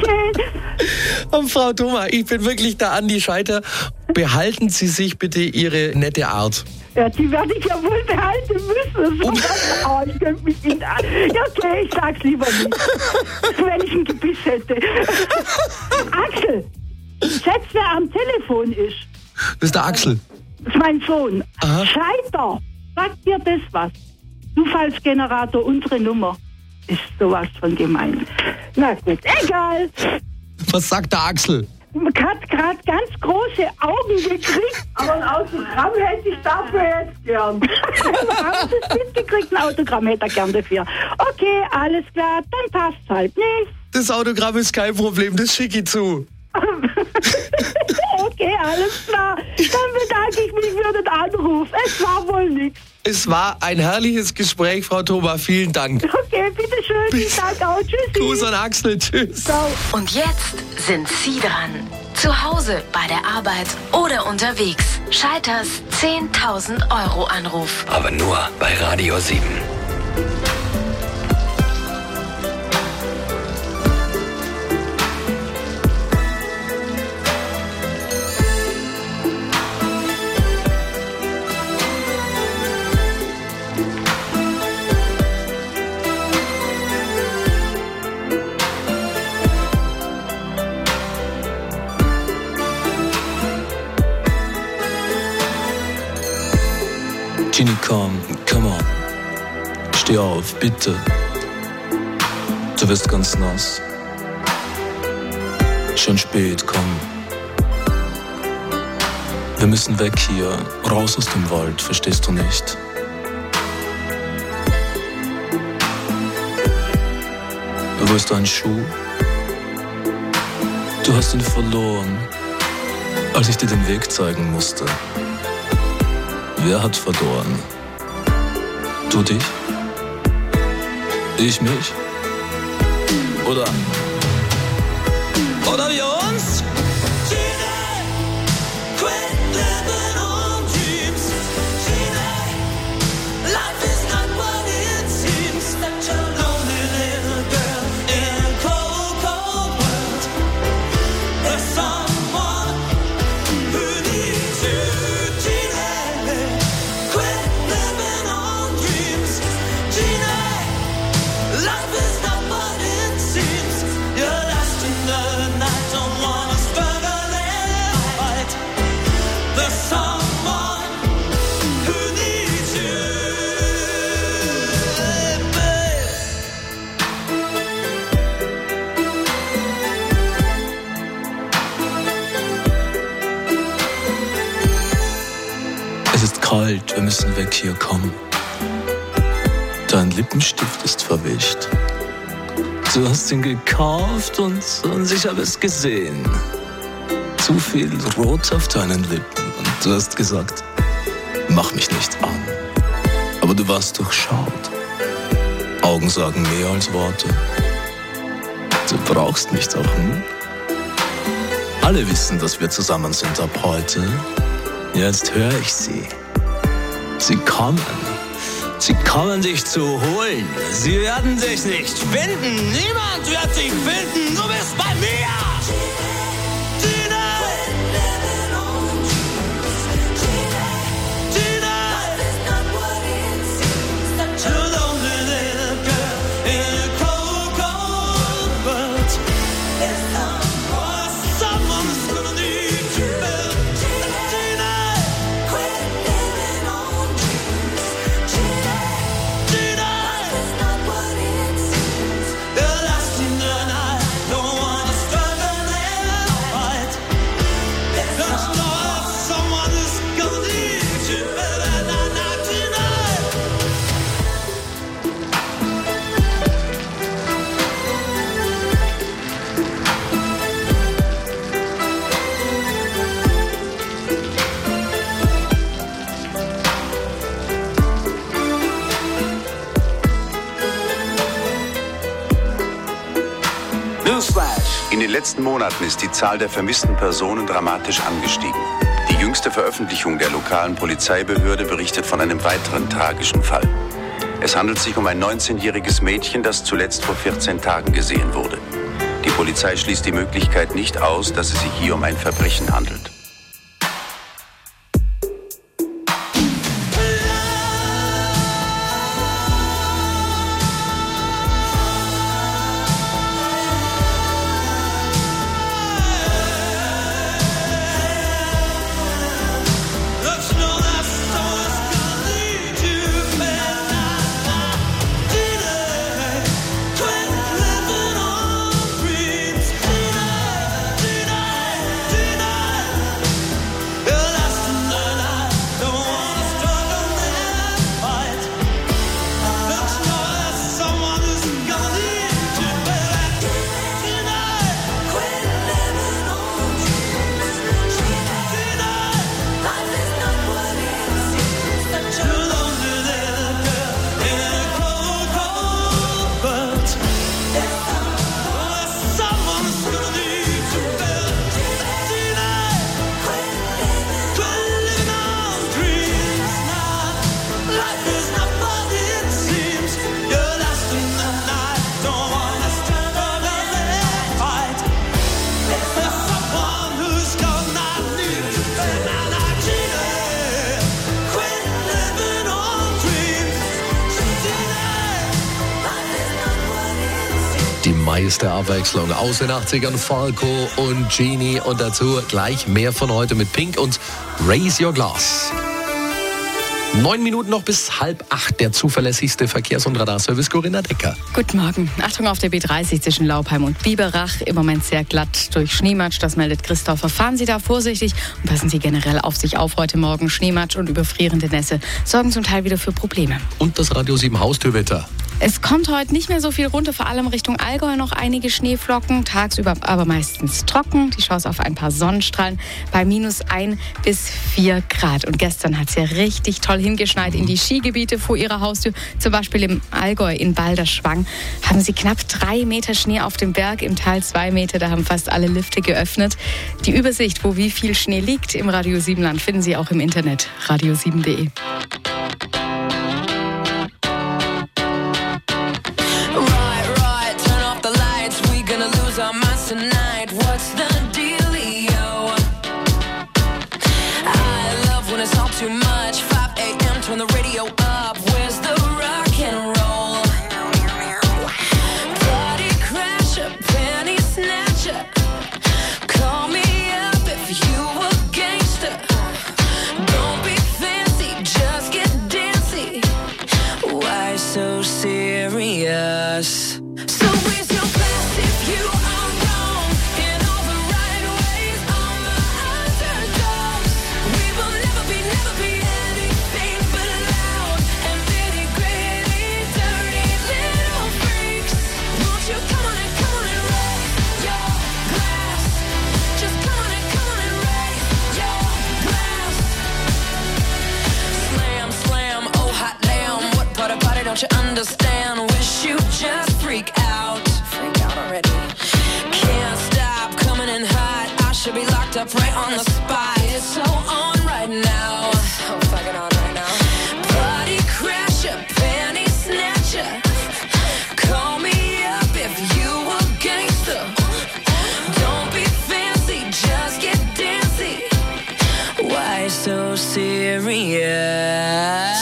Okay. Und Frau Thoma, ich bin wirklich der Andi Scheiter. Behalten Sie sich bitte Ihre nette Art. Ja, die werde ich ja wohl behalten müssen. Ich könnte mich nicht an. Ja, okay, ich sag's lieber nicht. Wenn ich ein Gebiss hätte. Axel, schätz, wer am Telefon ist. Das ist der Axel. Das ist mein Sohn. Aha. Scheiter, sagt dir das was? Zufallsgenerator, unsere Nummer. Ist sowas von gemein. Na gut, egal. Was sagt der Axel? Man hat gerade ganz große Augen gekriegt. Aber ein Autogramm hätte ich dafür jetzt gern. Haben Sie es mitgekriegt? Ein Autogramm hätte er gern dafür. Okay, alles klar, dann passt's halt nicht. Das Autogramm ist kein Problem, das schicke ich zu. Okay, alles klar. Dann bedanke ich mich für den Anruf. Es war wohl nichts. Es war ein herrliches Gespräch, Frau Thoma. Vielen Dank. Okay, bitteschön. Vielen Dank auch. Tschüssi. Gruß an Axel. Tschüss. Ciao. Und jetzt sind Sie dran. Zu Hause, bei der Arbeit oder unterwegs. Scheiters 10.000 € Anruf. Aber nur bei Radio 7. Genie, komm, come on. Steh auf, bitte. Du wirst ganz nass. Schon spät, komm. Wir müssen weg hier, raus aus dem Wald, verstehst du nicht? Wo ist dein Schuh? Du hast ihn verloren, als ich dir den Weg zeigen musste. Wer hat verloren? Du dich? Ich mich? Oder wir uns? Es ist kalt, wir müssen weg hier, komm. Dein Lippenstift ist verwischt. Du hast ihn gekauft und ich habe es gesehen. Zu viel Rot auf deinen Lippen und du hast gesagt, mach mich nicht an. Aber du warst durchschaut. Augen sagen mehr als Worte. Du brauchst mich doch, hm? Alle wissen, dass wir zusammen sind ab heute. Jetzt höre ich sie. Sie kommen. Sie kommen dich zu holen. Sie werden dich nicht finden. Niemand wird dich finden. Du bist bei mir. In den letzten Monaten ist die Zahl der vermissten Personen dramatisch angestiegen. Die jüngste Veröffentlichung der lokalen Polizeibehörde berichtet von einem weiteren tragischen Fall. Es handelt sich um ein 19-jähriges Mädchen, das zuletzt vor 14 Tagen gesehen wurde. Die Polizei schließt die Möglichkeit nicht aus, dass es sich hier um ein Verbrechen handelt. Die meiste Abwechslung aus den 80ern, Falco und Genie und dazu gleich mehr von heute mit Pink und Raise Your Glass. 9 Minuten noch bis 7:30, der zuverlässigste Verkehrs- und Radarservice, Corinna Decker. Guten Morgen. Achtung auf der B30 zwischen Laubheim und Biberach. Im Moment sehr glatt durch Schneematsch, das meldet Christopher. Fahren Sie da vorsichtig und passen Sie generell auf sich auf heute Morgen. Schneematsch und überfrierende Nässe sorgen zum Teil wieder für Probleme. Und das Radio 7 Haustürwetter. Es kommt heute nicht mehr so viel runter, vor allem Richtung Allgäu noch einige Schneeflocken, tagsüber aber meistens trocken. Die Chance auf ein paar Sonnenstrahlen bei -1 bis 4 Grad. Und gestern hat es ja richtig toll hingeschneit in die Skigebiete vor ihrer Haustür. Zum Beispiel im Allgäu in Balderschwang haben sie knapp 3 Meter Schnee auf dem Berg, im Tal 2 Meter. Da haben fast alle Lifte geöffnet. Die Übersicht, wo wie viel Schnee liegt im Radio 7 Land, finden Sie auch im Internet, radio7.de. Tonight, what's the dealio? I love when it's all too much. 5 a.m. turn the radio up. Where's the rock and roll? Party crasher, penny snatcher. Call me up if you a gangster. Don't be fancy, just get dancy. Why so serious? So where's your glass if you are wrong in all the right ways? On the underdogs, we will never be anything but loud and nitty gritty, dirty little freaks. Won't you come on and raise your glass? Just come on and raise your glass. Slam, slam, oh hot damn, what part about it don't you understand? Wish you just freak out already. Can't stop coming in hot. I should be locked up right on the spot. It's so on right now. So fucking on right now. Party crasher, penny snatcher. Call me up if you a gangster. Don't be fancy, just get dancy. Why so serious?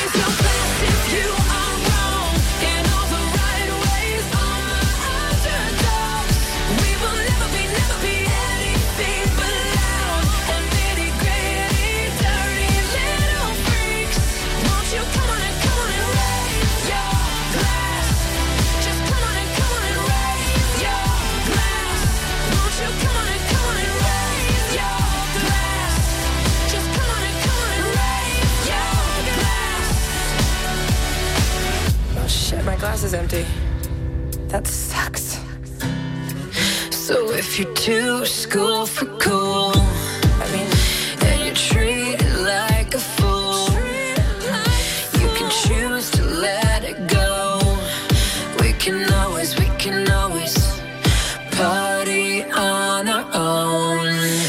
My glass is empty. That sucks. So if you're too school for cool, and you're treated like a fool, you can choose to let it go. We can always party on our own.